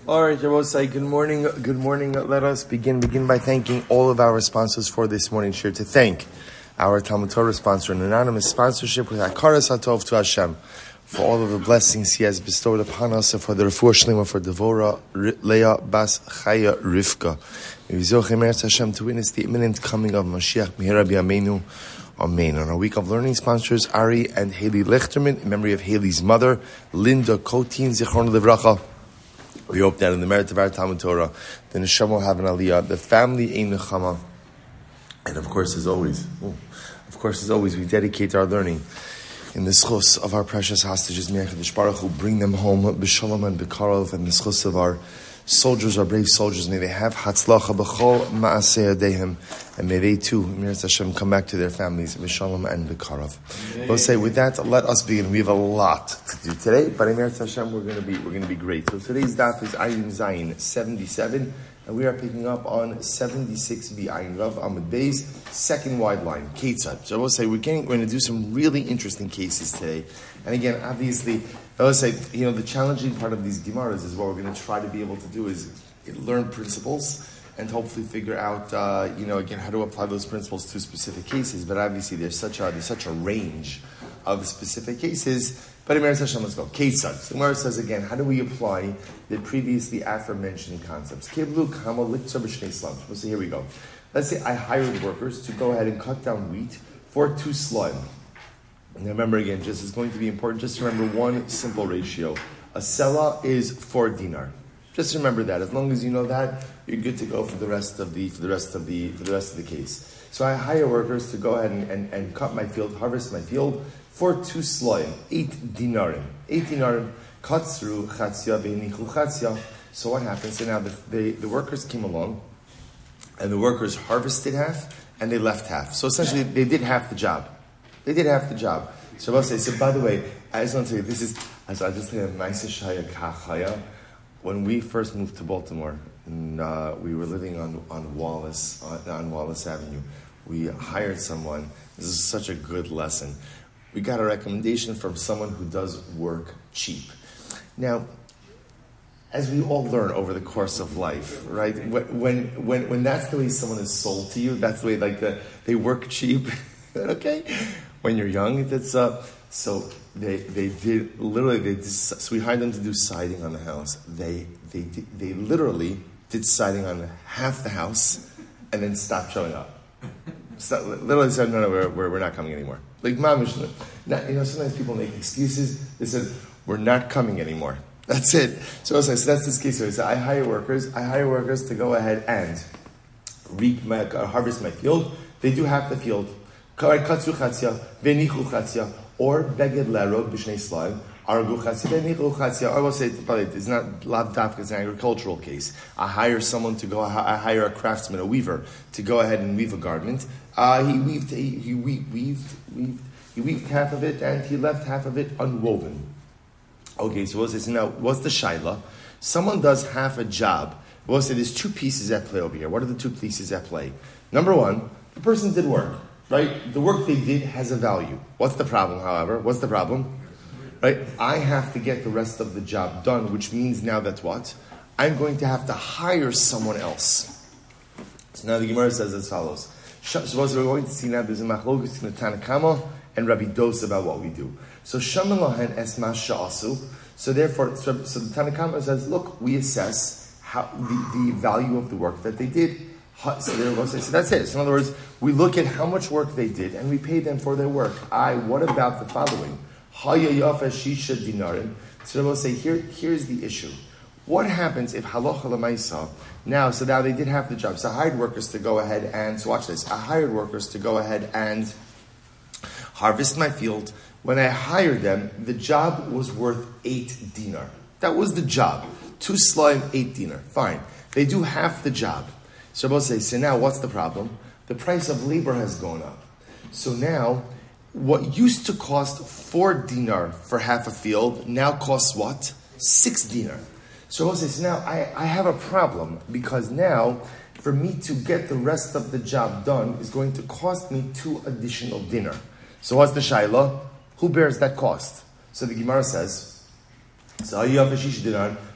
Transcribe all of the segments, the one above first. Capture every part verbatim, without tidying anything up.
All right, Rabosai, good morning. Good morning. Let us begin. Begin by thanking all of our sponsors for this morning's share. To thank our Talmud Torah sponsor, an anonymous sponsorship with Hakaras Hatov to Hashem, for all of the blessings He has bestowed upon us, and for the refuah shlema for Devora Leah Bas Chaya Rivka. May we zoche meretz Hashem to witness the imminent coming of Mashiach Mihira B'Yameinu. Amen. On our week of learning, sponsors Ari and Haley Lechterman, in memory of Haley's mother, Linda Kotin Zichron Livracha. We hope that in the merit of our Talmud Torah, the neshama will have an aliyah, the family ein nechama, and of course, as always, of course, as always, we dedicate our learning in the schus of our precious hostages, May HaKadosh Baruch Hu bring them home b'shalom and b'karov, and the schus of our soldiers, our brave soldiers, may they have hatzlacha b'chol ma'aseh yadehem, and may they too, Mirat Hashem, come back to their families b'shalom and b'karov. We'll say with that, let us begin. We have a lot to do today, but in Mirat Hashem, we're going to be we're going to be great. So today's daf is Ayin Zayin seventy-seven, and we are picking up on seventy-six b Ayin Rav Amud Beis, second wide line, Ketzad. So I will say we're getting, we're going to do some really interesting cases today, and again, obviously, I will say, you know, the challenging part of these Gemaras is what we're going to try to be able to do is learn principles and hopefully figure out, uh, you know, again, how to apply those principles to specific cases. But obviously, there's such a there's such a range of specific cases. But Emir Hashem, let's go. Ketzad. So Gemara says again, how do we apply the previously aforementioned concepts? Kiblu kama liktza b'shnei slams. So here we go. Let's say I hired workers to go ahead and cut down wheat for two slime. And remember again, just it's going to be important. Just remember one simple ratio. A sela is four dinar. Just remember that. As long as you know that, you're good to go for the rest of the for the rest of the for the rest of the case. So I hire workers to go ahead and, and, and cut my field, harvest my field for two sloim, eight dinarim. Eight dinarim cuts through chatzia ve'nichu chatzia. So what happens? So now the, the the workers came along, and the workers harvested half and they left half. So essentially, they did half the job. They did half the job. So I will say, so by the way, I just want to tell you, this is, as I just tell you, nice shaya kachaya. When we first moved to Baltimore, and uh, we were living on, on Wallace, on, on Wallace Avenue, we hired someone. This is such a good lesson. We got a recommendation from someone who does work cheap. Now, as we all learn over the course of life, right? When when when that's the way someone is sold to you, that's the way like the, they work cheap. Okay, when you're young, that's uh. So they they did literally they did, so we hired them to do siding on the house. They they did, they literally did siding on half the house, and then stopped showing up. So literally said, no, no, we're we're, we're not coming anymore. Like mamish, not, you know, sometimes people make excuses. They said we're not coming anymore. That's it. So, so that's this case. So I hire workers. I hire workers to go ahead and reap my uh, harvest my field. They do half the field. Or beged lerod b'shnei slime, argu chatzia v'nichu chatzia. I will say, but it's not lav dafka. It's an agricultural case. I hire someone to go. I hire a craftsman, a weaver, to go ahead and weave a garment. Uh, he weaved. He, he weaved, weaved, weaved. He weaved half of it, and he left half of it unwoven. Okay, so we'll say, so now what's the shaila? Someone does half a job. We'll say there's two pieces at play over here. What are the two pieces at play? Number one, the person did work. Right? The work they did has a value. What's the problem, however? What's the problem? Right? I have to get the rest of the job done, which means now that's what? I'm going to have to hire someone else. So now the Gemara says as follows. So we're going to see now there's a machlokes in the Tanna Kama and Rabbi Dos about what we do. So Shaman Lahan Esma Sha'asu. So therefore, so, so the Tanna Kama says, look, we assess how the, the value of the work that they did. So, so that's it. So in other words, we look at how much work they did and we pay them for their work. I. What about the following? Haya yafa shisha dinarim. So we'll say here. Here's the issue. What happens if halacha l'maisa? Now, so now they did have the job. So I hired workers to go ahead and so watch this. I hired workers to go ahead and harvest my field. When I hired them, the job was worth eight dinar. That was the job. Two slime, eight dinar. Fine. They do half the job. So I'll say, so now what's the problem? The price of labor has gone up. So now, what used to cost four dinar for half a field now costs what? Six dinar. So I'll say, so now I, I have a problem because now, for me to get the rest of the job done is going to cost me two additional dinar. So what's the shaila? Who bears that cost? So the Gemara says, so you have a shish dinar.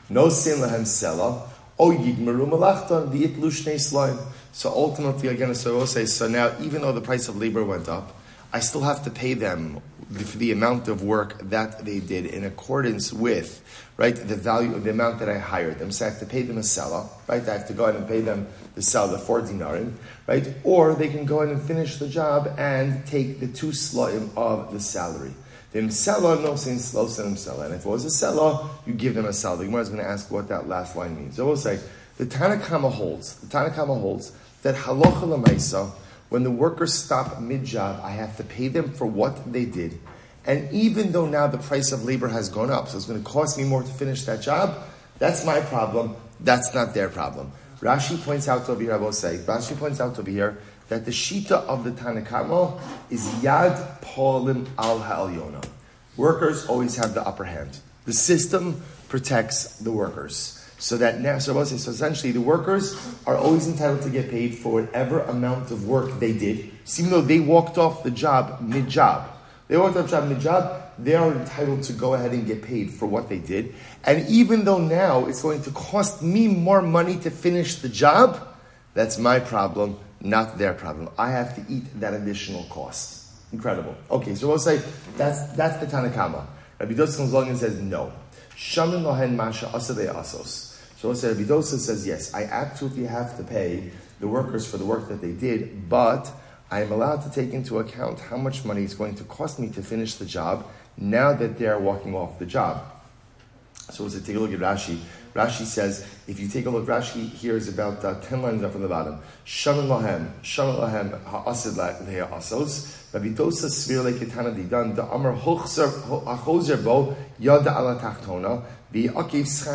No sin lahem sela. O yigmeru malachton v'itlu shnei slaim. So ultimately, again, so I will say, so now even though the price of labor went up, I still have to pay them for the amount of work that they did in accordance with, right, the value of the amount that I hired them. So I have to pay them a sela, right? I have to go ahead and pay them the sela, the four dinarim, right? Or they can go ahead and finish the job and take the two slaim of the salary. The sela, no saying slow them sela. And if it was a sela, you give them a sela. The Gemara is going to ask what that last line means. So I will say, the Tanna Kama holds, the Tanna Kama holds that halacha l'maisa, when the workers stop mid-job, I have to pay them for what they did. And even though now the price of labor has gone up, so it's going to cost me more to finish that job, that's my problem, that's not their problem. Rashi points out over here, I will say, Rashi points out over here that the shita of the Tanna Kama is yad polim al ha'alyona. Workers always have the upper hand. The system protects the workers. So that now, so, so essentially the workers are always entitled to get paid for whatever amount of work they did. So even though they walked off the job mid-job, they walked off the job mid-job, they are entitled to go ahead and get paid for what they did. And even though now it's going to cost me more money to finish the job, that's my problem, not their problem. I have to eat that additional cost. Incredible. Okay, so we'll say that's that's the Tanna Kama. Rabbi Dosa comes along and says no. Shamin lohen masha asade asos. So let's say Rabbi Dosa says, yes, I absolutely have to pay the workers for the work that they did, but I am allowed to take into account how much money it's going to cost me to finish the job now that they are walking off the job. So let's take a look at Rashi. Rashi says, if you take a look, Rashi here is about uh, ten lines up from the bottom. Shaman lahem, shaman lahem ha'asid leha asos. Rabbi Dosa svir leketana didan da amar hochzer bo yada ala tachtona. So we're going to see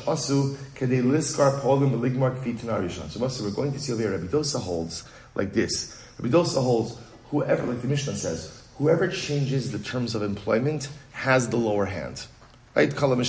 over here, Rabbi Dosa holds like this. Rabbi Dosa holds, whoever, like the Mishnah says, whoever changes the terms of employment has the lower hand. Right? So Rabbi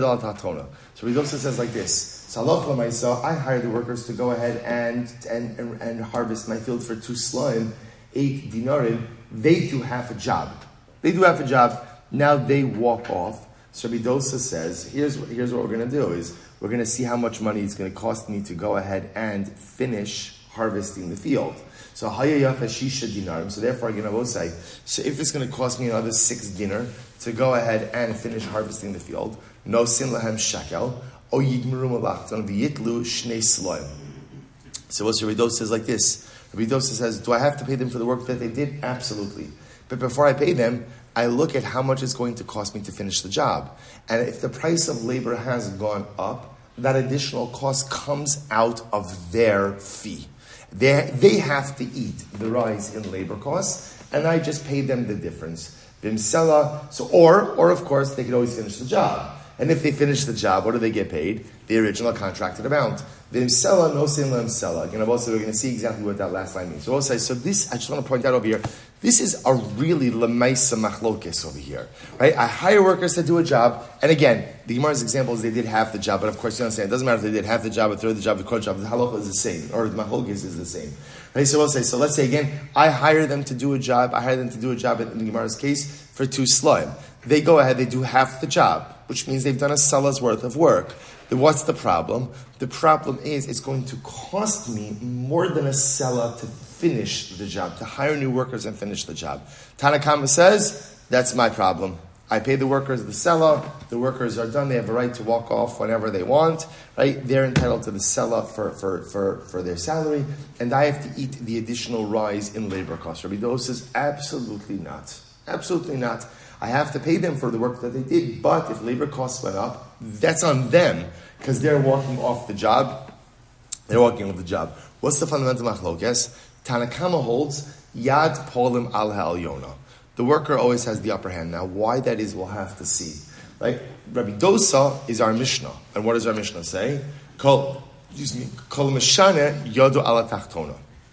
Dosa says like this. I hire the workers to go ahead and, and, and, and harvest my field for two slaim, eight dinarim. They do half a job. They do half a job. Now they walk off. So Rabbi Dosa says, here's what, here's what we're going to do, is we're going to see how much money it's going to cost me to go ahead and finish harvesting the field. So Hayayaf Shisha dinarim. So therefore, again, I will say, so if it's going to cost me another six dinar to go ahead and finish harvesting the field, no sin lahem shekel, o yigmeru malachton v'yitlu shnei sloim. So what Rabbi Dosa says like this. Rabbi Dosa says, do I have to pay them for the work that they did? Absolutely. But before I pay them, I look at how much it's going to cost me to finish the job. And if the price of labor has gone up, that additional cost comes out of their fee. They, they have to eat the rise in labor costs, and I just pay them the difference. Bimsela, so or, or of course, they could always finish the job. And if they finish the job, what do they get paid? The original contracted amount. Vimsela, no sin lemsela. Again, also we're going to see exactly what that last line means. So we'll say, so this, I just want to point out over here, this is a really lemaisa machlokes over here, right? I hire workers to do a job, and again, the Gemara's example is they did half the job, but of course you understand, it doesn't matter if they did half the job, a third of the job, the quarter job, the halacha is the same, or the machlokes is the same. Right? So we'll say, so let's say again, I hire them to do a job, I hire them to do a job in the Gemara's case for two slaim. They go ahead, they do half the job, which means they've done a sala's worth of work. Then what's the problem? The problem is it's going to cost me more than a sela to finish the job, to hire new workers and finish the job. Tanna Kama says, that's my problem. I pay the workers the sela, the workers are done, they have a right to walk off whenever they want, right? They're entitled to the sela for, for, for, for their salary, and I have to eat the additional rise in labor costs. Rabbi Dosa says, absolutely not. Absolutely not. I have to pay them for the work that they did, but if labor costs went up, that's on them, because they're walking off the job. They're walking off the job. What's the fundamental machlokes? Tanna Kama holds, yad polim al ha'alyona. The worker always has the upper hand. Now, why that is, we'll have to see. Right? Rabbi Dosa is our Mishnah. And what does our Mishnah say? Kol, excuse me, kol meshane yodo ala tachtona.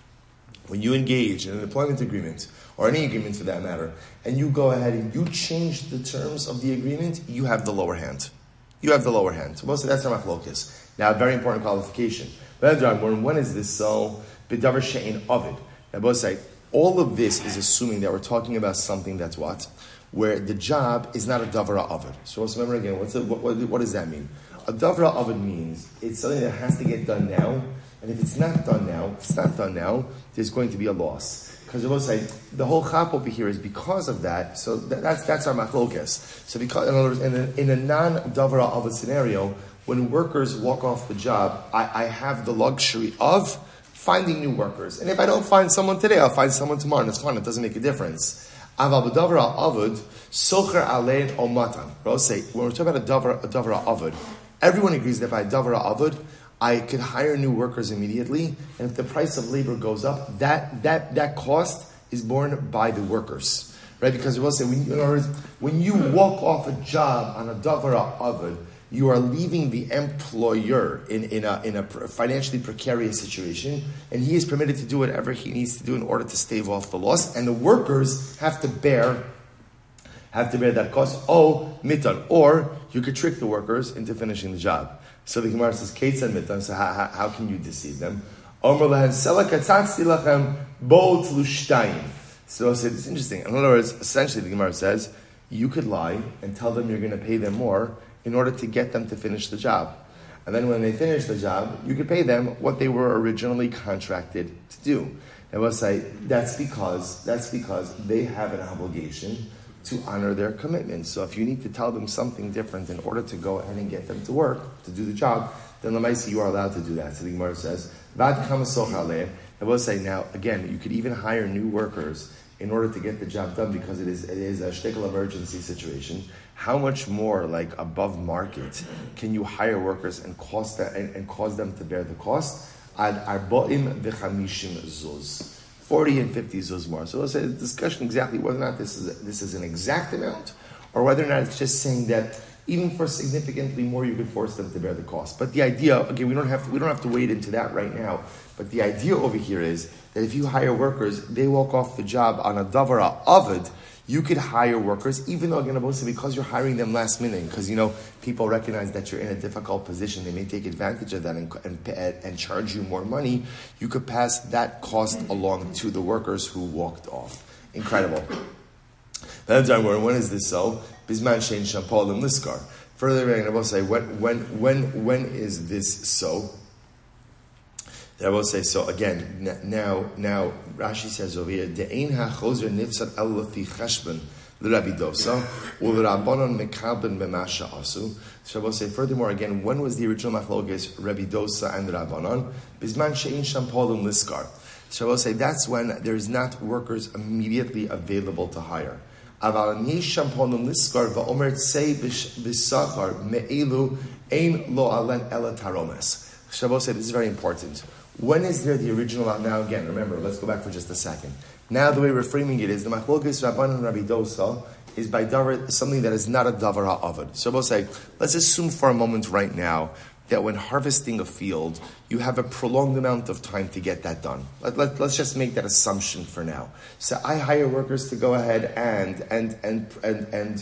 When you engage in an employment agreement, or any agreement for that matter, and you go ahead and you change the terms of the agreement, you have the lower hand. You have the lower hand. So most of that's our machlokes. Now, a very important qualification. When, when is this so? B'davar she'ein ovid. Now, both say, all of this is assuming that we're talking about something that's what? Where the job is not a davara ovid. So let's remember again, what's the, what, what, what does that mean? A davra oven means it's something that has to get done now, and if it's not done now, if it's not done now, there's going to be a loss. Because I will say the whole chap over here is because of that. So that, that's that's our machlokes. So because in other words, in a, in a non-davra oven scenario, when workers walk off the job, I, I have the luxury of finding new workers. And if I don't find someone today, I'll find someone tomorrow, and it's fine. It doesn't make a difference. Aval b'davra avud socher alein omatan. I'll say when we're talking about a davra a davra avud, everyone agrees that by davra avud, I could hire new workers immediately, and if the price of labor goes up, that that that cost is borne by the workers, right? Because we'll say, when, in other words, when you walk off a job on a davra avud, you are leaving the employer in, in a in a financially precarious situation, and he is permitted to do whatever he needs to do in order to stave off the loss, and the workers have to bear have to bear that cost. Oh, mitan, or you could trick the workers into finishing the job. So the Gemara says, Kates and mitan. So how, how, how can you deceive them? Omer lahem selakatzatzi lachem bo tlushtayim. So it's interesting. In other words, essentially, the Gemara says you could lie and tell them you're going to pay them more in order to get them to finish the job. And then when they finish the job, you could pay them what they were originally contracted to do. And we'll say that's because that's because they have an obligation to honor their commitment. So if you need to tell them something different in order to go ahead and get them to work, to do the job, then Lamaisi, you are allowed to do that. So the Gemara says, and we'll say now, again, you could even hire new workers in order to get the job done because it is it is a shtickle emergency situation. How much more, like above market, can you hire workers and cost that, and, and cause them to bear the cost? Ad arboim v'chamishim zuz. forty and fifty zuz more. So let's say the discussion exactly whether or not this is a, this is an exact amount, or whether or not it's just saying that even for significantly more, you could force them to bear the cost. But the idea, again, we don't have to, we don't have to wade into that right now. But the idea over here is that if you hire workers, they walk off the job on a davara avid, you could hire workers, even though, again, because you're hiring them last minute, because, you know, people recognize that you're in a difficult position, they may take advantage of that and, and, and charge you more money, you could pass that cost along to the workers who walked off. Incredible. When is this so? Bisman shein shampalim liskar. Further, I will say, when, when, when, when is this so? I will say so again. Now, now Rashi says over here, "De'ein hachozer nifsad el lefi cheshbon l'Rabbi Dosa u'l'Rabbanon mekaben b'masha asu." So I will say furthermore again, when was the original machlokes Rabbi Dosa and the Rabbanon? Bisman she'in shampalim liskar. So I will say that's when there's not workers immediately available to hire. Aval ni shampalim liskar va'omer tzei b'sachar me'elu ein lo alen ela taromes. So I will say this is very important. When is there the original? Now again, remember, let's go back for just a second. Now the way we're framing it is the machlokes Rabban and Rabbi Dosa is by davar, something that is not a davar ha'avad. So we'll say, let's assume for a moment right now that when harvesting a field, you have a prolonged amount of time to get that done. Let, let, let's just make that assumption for now. So I hire workers to go ahead and and and and and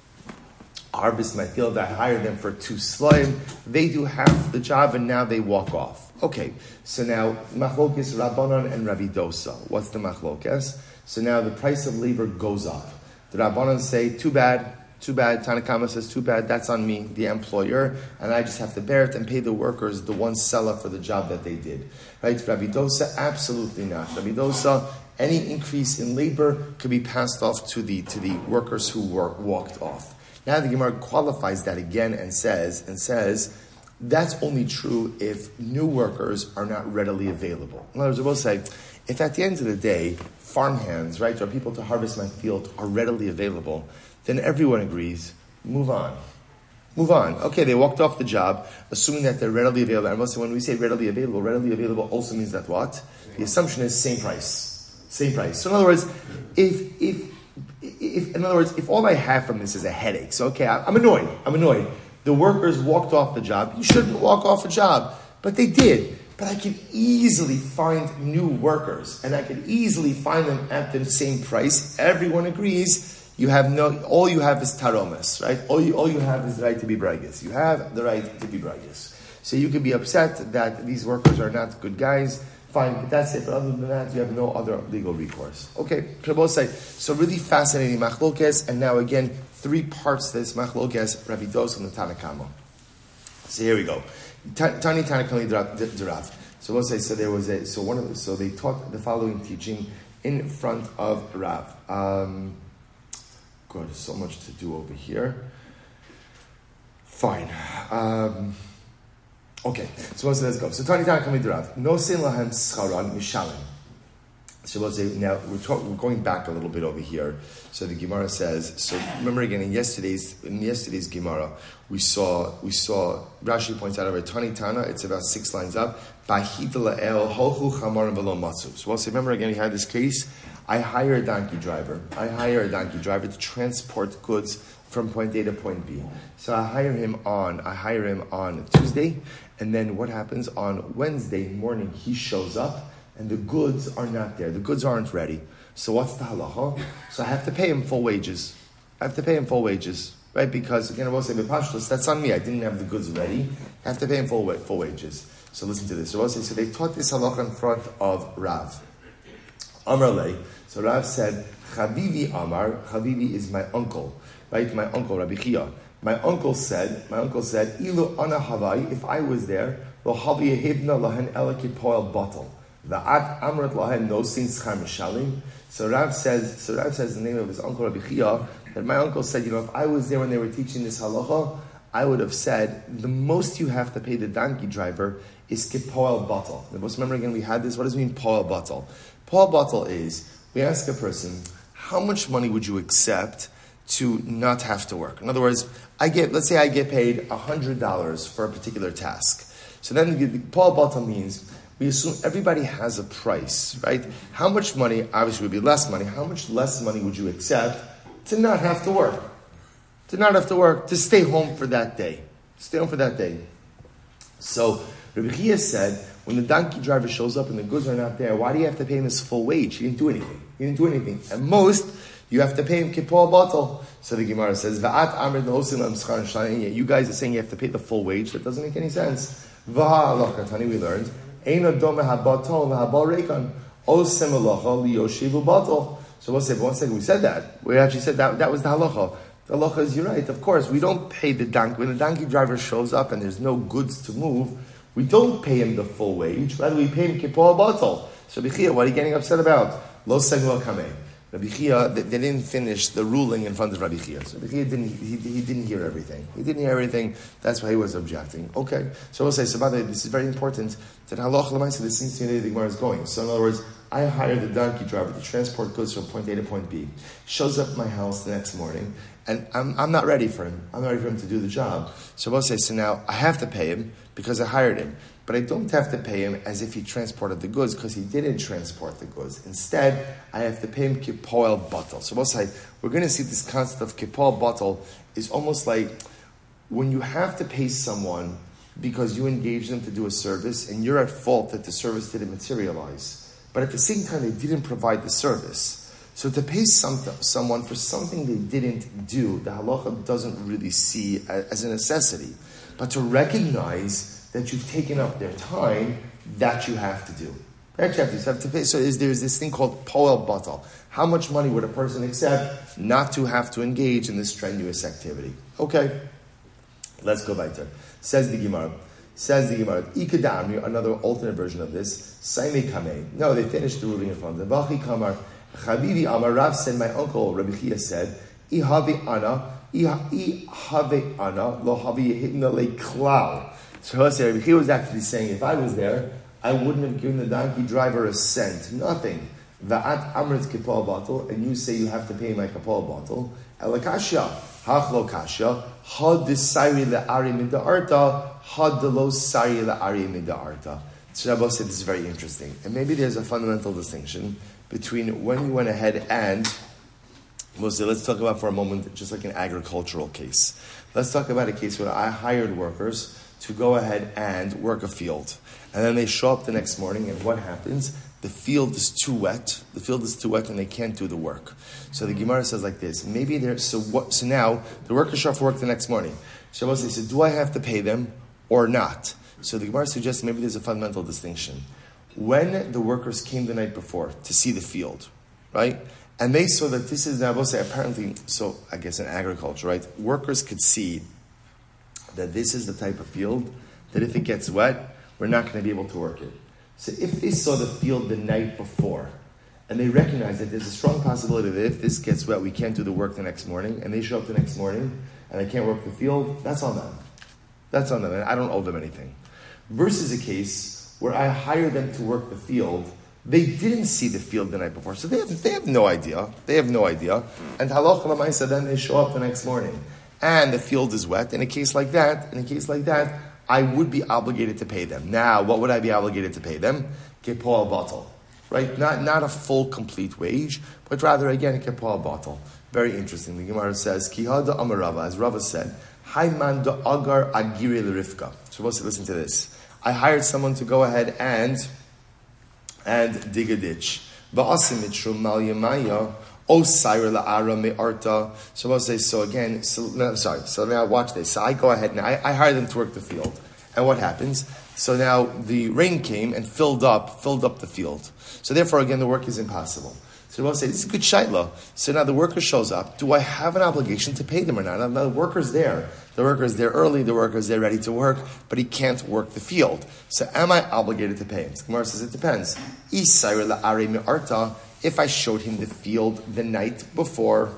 harvest my field. I hire them for two slime. They do half the job and now they walk off. Okay, so now machlokes Rabbanon and Rabbi Dosa. What's the machlokes? So now the price of labor goes up. The Rabbanon say, too bad, too bad. Tanakama says, too bad, that's on me, the employer, and I just have to bear it and pay the workers, the one seller for the job that they did. Right? Rabbi Dosa, absolutely not. Rabbi Dosa, any increase in labor could be passed off to the to the workers who work, walked off. Now the Gemara qualifies that again and says, and says, that's only true if new workers are not readily available. In other words, we'll say, if at the end of the day, farmhands, right, or people to harvest my field are readily available, then everyone agrees, move on. Move on. Okay, they walked off the job, assuming that they're readily available. And we'll say, when we say readily available, readily available also means that what? The assumption is same price. Same price. So in other words, if, if, if in other words, if all I have from this is a headache, so okay, I'm annoyed, I'm annoyed. The workers walked off the job. You shouldn't walk off a job. But they did. But I could easily find new workers. And I could easily find them at the same price. Everyone agrees. You have no, all you have is taromas, right? All you, all you have is the right to be braggers. You have the right to be braggers. So you could be upset that these workers are not good guys. Fine, but that's it. But other than that, you have no other legal recourse. Okay, so really fascinating machlokes. And now again, three parts to this machlokes, Rabbi Dosa and the Tanakama. So here we go. Tani Tani Kali Dirav. So we'll say, so there was a, so one of the, so they taught the following teaching in front of Rav. Um, God, so much to do over here. Fine. Um, okay, so let's go. So Tani Tani Kali Dirav. No sin lahem scharan mishalim. So we'll say, now we're, talk, we're going back a little bit over here. So the Gemara says, so remember again in yesterday's in yesterday's Gemara, we saw we saw Rashi points out over Tani Tana, it's about six lines up. So we'll say, remember again, we had this case. I hire a donkey driver. I hire a donkey driver to transport goods from point A to point B. So I hire him on, I hire him on Tuesday, and then what happens on Wednesday morning? He shows up. And the goods are not there. The goods aren't ready. So what's the halacha? So I have to pay him full wages. I have to pay him full wages, right? Because again, I will say, that's on me. I didn't have the goods ready. I have to pay him full full wages. So listen to this. So, say, so they taught this halacha in front of Rav. Amar lei. So Rav said, Chavivi Amar. Chavivi is my uncle, right? My uncle, Rabbi Chia. My uncle said, my uncle said, Ilu ana havai. If I was there, lo havi yehivna lahen elaki poel batal. Va'at amrat lahem no sin schar mishalim. So Rav says, so Rav says the name of his uncle Rabbi Chia, that my uncle said, you know, if I was there when they were teaching this halacha, I would have said, the most you have to pay the donkey driver is kipoel batal. The most, remember again, we had this, what does it mean, poel batal? Poel batal is, we ask a person, how much money would you accept to not have to work? In other words, I get, let's say I get paid one hundred dollars for a particular task. So then the poel batal means, we assume everybody has a price, right? How much money, obviously would be less money, how much less money would you accept to not have to work? To not have to work, to stay home for that day. Stay home for that day. So, Rabbi Chia said, when the donkey driver shows up and the goods are not there, why do you have to pay him his full wage? He didn't do anything. He didn't do anything. At most, you have to pay him kipol batal. So the Gemara says, Va'at amr no'osim lam schar sh'layin. You guys are saying you have to pay the full wage. That doesn't make any sense. Vaha alacha tani, we learned, Eina dome habatal v'habal reikan osem alacha liyoshivu batal. So we'll say, but one second, we said that. We actually said that that was the halacha. The halacha is, you're right, of course, we don't pay the donkey. When the donkey driver shows up and there's no goods to move, we don't pay him the full wage. Rather, we pay him kipol batal. So Rabbi Chia, what are you getting upset about? Lo seglo kameh. Rabbi Chia, they, they didn't finish the ruling in front of Rabbi Chia. So Rabbi Chia didn't, he, he didn't hear everything. He didn't hear everything. That's why he was objecting. Okay. So we'll say, so by the way, this is very important, that halacha l'maaseh, this seems to me that the Gemara is going. So in other words, I hired the donkey driver to transport goods from point A to point B. Shows up at my house the next morning, and I'm, I'm not ready for him. I'm not ready for him to do the job. So we'll say, so now I have to pay him because I hired him. But I don't have to pay him as if he transported the goods, because he didn't transport the goods. Instead, I have to pay him kipoel batal. So we'll say, we're going to see this concept of kipoel batal is almost like when you have to pay someone because you engage them to do a service, and you're at fault that the service didn't materialize. But at the same time, they didn't provide the service. So to pay some, someone for something they didn't do, the halacha doesn't really see as a necessity. But to recognize that you've taken up their time, that you have to do. Actually, you have to pay. So is, there's this thing called poel batal. How much money would a person accept not to have to engage in this strenuous activity? Okay, let's go back there. Says the Gemara. Says the Gemara. Ikadamri, another alternate version of this. Saime kamei. No, they finished the ruling in front of them. Vachi kamar. Chavivi amar. Rav said, my uncle Rabbi Chia said, Ihavi ana. Ihavi ana. Lo havi yehidna le klal. So he was actually saying, if I was there, I wouldn't have given the donkey driver a cent, nothing. Va'at amrit kipol batal, and you say you have to pay my kipol batal. Elakasha, hachlo kasha, had desari le'ari mida'arta, had delo sari le'ari mida'arta. So Rabbi said this is very interesting, and maybe there's a fundamental distinction between when you went ahead and, we'll say, let's talk about for a moment just like an agricultural case. Let's talk about a case where I hired workers to go ahead and work a field. And then they show up the next morning, and what happens? The field is too wet. The field is too wet, and they can't do the work. So the Gemara says like this, maybe they're, so what, so now, the workers show up for work the next morning. Shabbos, they said, do I have to pay them or not? So the Gemara suggests maybe there's a fundamental distinction. When the workers came the night before to see the field, right? And they saw that this is, now I will say, apparently, so I guess in agriculture, right? Workers could see that this is the type of field that if it gets wet, we're not going to be able to work it. So if they saw the field the night before, and they recognize that there's a strong possibility that if this gets wet, we can't do the work the next morning, and they show up the next morning, and they can't work the field, that's on them. That's on them, and I don't owe them anything. Versus a case where I hire them to work the field, they didn't see the field the night before, so they have, they have no idea. They have no idea. And halacha l'maisa, then they show up the next morning, and the field is wet. In a case like that, in a case like that, I would be obligated to pay them. Now, what would I be obligated to pay them? Kepoah batal, right? Not not a full, complete wage, but rather, again, kepoah batal. Very interesting. The Gemara says, Kihada Amar Rava, as Rava said, Hayman da agar agiri l'rivka. So we'll listen to this. I hired someone to go ahead and and dig a ditch. Va'asimitru mal yamaya. O Saira la'ara me'arta. So I'll say, so again, so, no, sorry, so now watch this. So I go ahead and I, I hire them to work the field. And what happens? So now the rain came and filled up, filled up the field. So therefore, again, the work is impossible. So we'll say, this is a good shaila. So now the worker shows up. Do I have an obligation to pay them or not? Now the worker's there. The worker's there early, the worker's there ready to work, but he can't work the field. So am I obligated to pay him? So Gemara says, it depends. Isaira la'are me'arta. If I showed him the field the night before,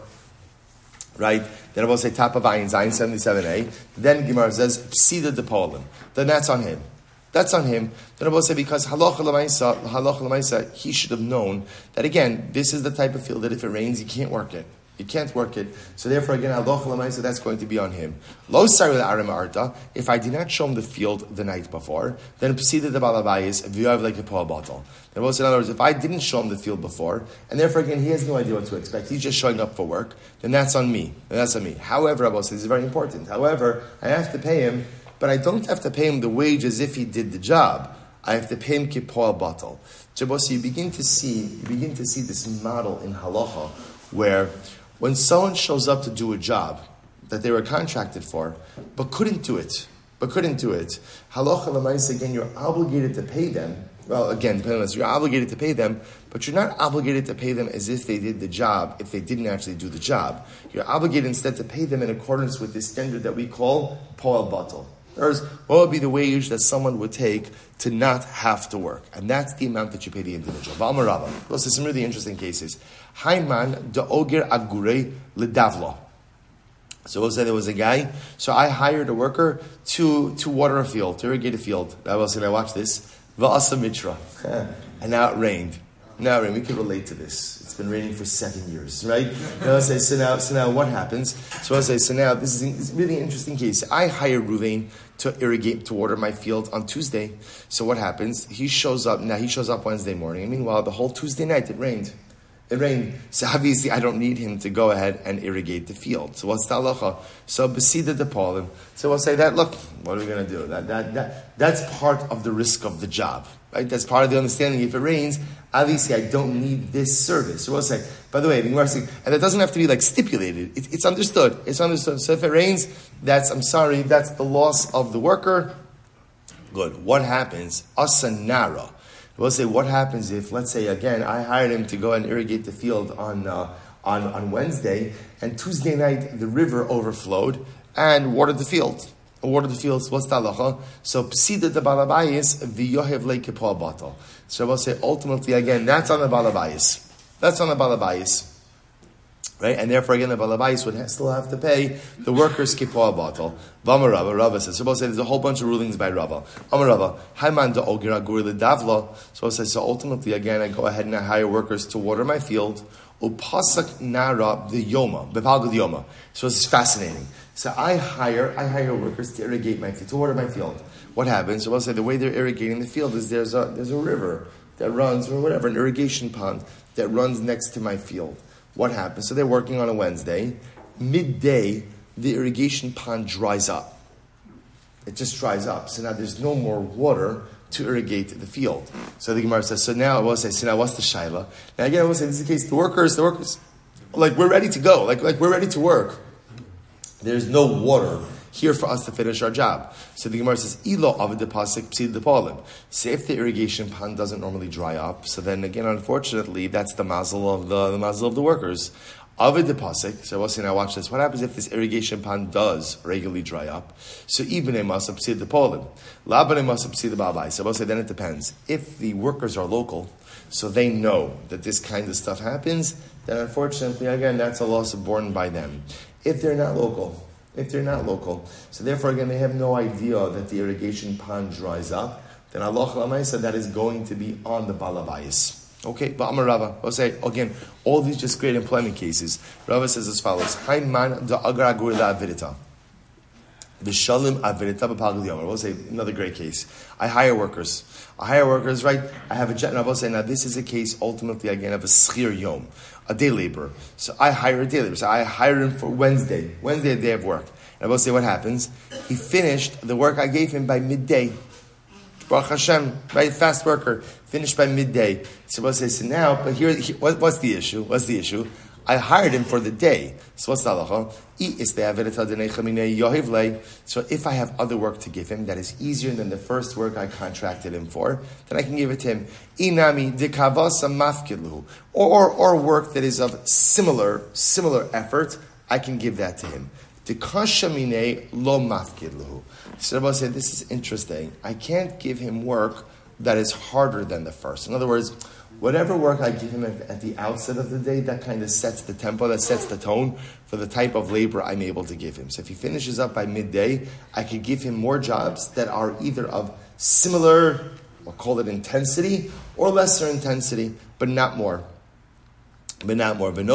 right? Then I will say top of Ayin, Zayin seventy-seven a. Then Gemara says, Psida de Polim. Then that's on him. That's on him. Then I will say, because halacha l'maisa, halacha l'maisa, he should have known that, again, this is the type of field that if it rains, you can't work it. You can't work it. So therefore, again, halacha l'maisa, that's going to be on him. Lo saril arim arta. If I did not show him the field the night before, then psida de balabayis v'yav like a poa bottle. Then we'll say, in other words, if I didn't show him the field before, and therefore, again, he has no idea what to expect, he's just showing up for work, then that's on me. Then that's on me. However, I will say, this is very important. However, I have to pay him, but I don't have to pay him the wage as if he did the job. I have to pay him kipoa bottle. So you begin to see, you begin to see this model in halacha, where when someone shows up to do a job that they were contracted for, but couldn't do it, but couldn't do it, halacha l'maisa, again, you're obligated to pay them. Well, again, depending on this, you're obligated to pay them, but you're not obligated to pay them as if they did the job, if they didn't actually do the job. You're obligated instead to pay them in accordance with this standard that we call poel batal. What would be the wage that someone would take to not have to work? And that's the amount that you pay the individual. V'amar Rava. Those are some really interesting cases. Hayman da oger agurei ledavlo. So we'll say there was a guy. So I hired a worker to, to water a field, to irrigate a field. I will say, now watch this. Va'asa mitra. And now it rained. Now it rained. We can relate to this. It's been raining for seven years, right? Now I'll say, so now, so now what happens? So I'll say, so now this is a really interesting case. I hired Ruvain to irrigate, to water my field on Tuesday. So what happens? He shows up, now he shows up Wednesday morning. And meanwhile, the whole Tuesday night, it rained. It rained. So obviously, I don't need him to go ahead and irrigate the field. So what's the halacha? So besida de polim. So we'll say that, look, what are we going to do? That, that, that, that's part of the risk of the job. Right? That's part of the understanding. If it rains, obviously I don't need this service. So we'll say, by the way, the Gemara says, and it doesn't have to be like stipulated. It, it's understood. It's understood. So if it rains, that's, I'm sorry, that's the loss of the worker. Good. What happens? Asanara. We'll say, what happens if, let's say, again, I hired him to go and irrigate the field on uh, on, on Wednesday, and Tuesday night the river overflowed and watered the field. Watered the fields. What's the halacha? So psida de balabayis v'yohev leikepah batal. So we'll say, ultimately, again, that's on the balabayis. That's on the balabayis. Right? And therefore, again, the balabais would ha- still have to pay the workers kipoah batal. V'amar Rava, Rava says, so we'll say there's a whole bunch of rulings by Rava. Amar Rava, hayman da oger agur ledavla. So we'll say, so ultimately, again, I go ahead and I hire workers to water my field. Upasak nara the yoma, bepalgud yoma. So this is fascinating. So I hire, I hire workers to irrigate my field, to water my field. What happens? So we'll say the way they're irrigating the field is there's a there's a river that runs, or whatever, an irrigation pond that runs next to my field. What happens? So they're working on a Wednesday. Midday, the irrigation pond dries up. It just dries up. So now there's no more water to irrigate the field. So the Gemara says, so now I will say, so now what's the shaila? Now again, I will say, this is the case, the workers, the workers, like we're ready to go, like, like we're ready to work. There's no water here for us to finish our job. So the Gemara says, Ilo avad pasik psid depalim. So if the irrigation pond doesn't normally dry up, so then again, unfortunately, that's the mazel of the, the mazel of the workers. Avid the pasuk. So I was saying, now watch this. What happens if this irrigation pond does regularly dry up? So even a must upseed the polim, laban must upseed the babai. So I will say then it depends. If the workers are local, so they know that this kind of stuff happens, then unfortunately, again, that's a loss borne by them. If they're not local, if they're not local, so therefore again they have no idea that the irrigation pond dries up, then Allah Lamaisa, that is going to be on the balabayis. Okay, but Amar Rava, I'll say again, all these just great employment cases. Rava says as follows: Hayman da agar agur la avidita, v'shalim avidita b'pagul yomer. We'll say another great case. I hire workers. I hire workers, right? I have a jet, and I will say now this is a case ultimately again of a schir yom, a day laborer. So I hire a day laborer. So I hire him for Wednesday, Wednesday a day of work. And I will say what happens? He finished the work I gave him by midday. Baruch Hashem, right? Fast worker, finished by midday. So we'll say, so now, but here, here what, what's the issue? What's the issue? I hired him for the day. So what's the halacha? So if I have other work to give him that is easier than the first work I contracted him for, then I can give it to him. Inami dekavasa mafkidlu, or or work that is of similar similar effort, I can give that to him. Dekashamine lo mafkidlu. So Rabbi said, this is interesting. I can't give him work that is harder than the first. In other words, whatever work I give him at, at the outset of the day, that kind of sets the tempo, that sets the tone for the type of labor I'm able to give him. So if he finishes up by midday, I could give him more jobs that are either of similar, we'll call it intensity, or lesser intensity, but not more. But not more. And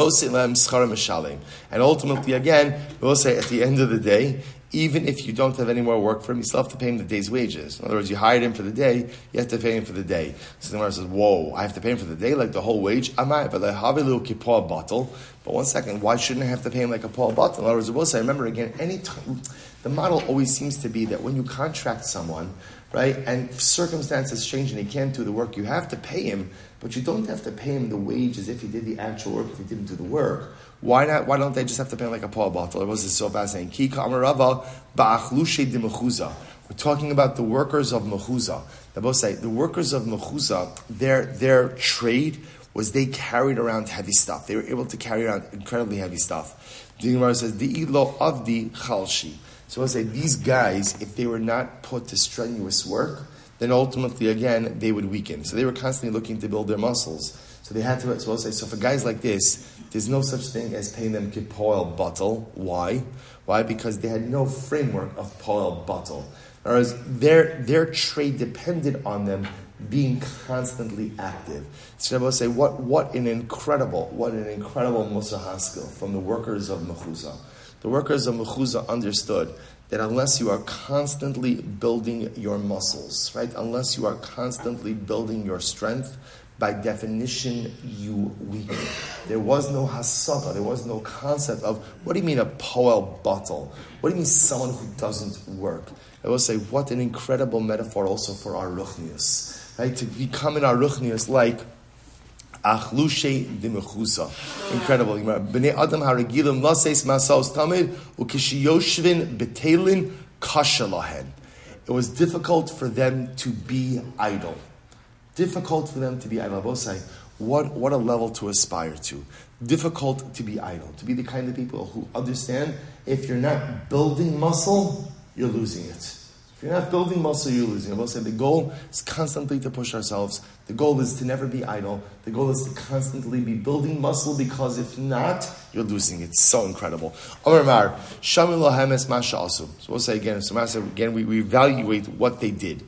ultimately, again, we'll say at the end of the day, even if you don't have any more work for him, you still have to pay him the day's wages. In other words, you hired him for the day, you have to pay him for the day. So the Gemara says, whoa, I have to pay him for the day, like the whole wage? I might, but I have a little kippah bottle. But one second, why shouldn't I have to pay him like a Paul bottle? In other words, we'll say, remember again, any time, the model always seems to be that when you contract someone, right, and circumstances change and he can't do the work, you have to pay him, but you don't have to pay him the wage as if he did the actual work, if he didn't do the work. Why not? Why don't they just have to pay him like a Paul bottle? It was so fascinating. Ki ka'amarava ba'achlushe de mechuza. We're talking about the workers of mechuza. They both say the workers of mechuza, their their trade was they carried around heavy stuff. They were able to carry around incredibly heavy stuff. The Gemara says the ilo avdi chalshi. So I'll say these guys, if they were not put to strenuous work, then ultimately again they would weaken. So they were constantly looking to build their muscles. So they had to, so I'll say, so for guys like this, there's no such thing as paying them kipoil bottle. Why? Why? Because they had no framework of poil bottle. Whereas their their trade depended on them being constantly active. So I will say, what what an incredible, what an incredible Musa Haskell from the workers of Mechuza. The workers of Mechuza understood that unless you are constantly building your muscles, right? Unless you are constantly building your strength, by definition, you weaken. There was no hasaka, there was no concept of, what do you mean a poel bottle? What do you mean someone who doesn't work? I will say, what an incredible metaphor also for our ruchnius, right? To become in our ruchnius like achlushe de mechusa. Incredible. Bnei Adam haragilim laseis masaos tamid ukishiyoshvin betelin kashalahen. It was difficult for them to be idle. Difficult for them to be idle. Both say, what, what a level to aspire to. Difficult to be idle. To be the kind of people who understand if you're not building muscle, you're losing it. If you're not building muscle, you're losing it. Both say the goal is constantly to push ourselves. The goal is to never be idle. The goal is to constantly be building muscle, because if not, you're losing it. So incredible. Amar Mar, Shamil Lahemes Masha Asu. So we'll say again, so again, we, we evaluate what they did.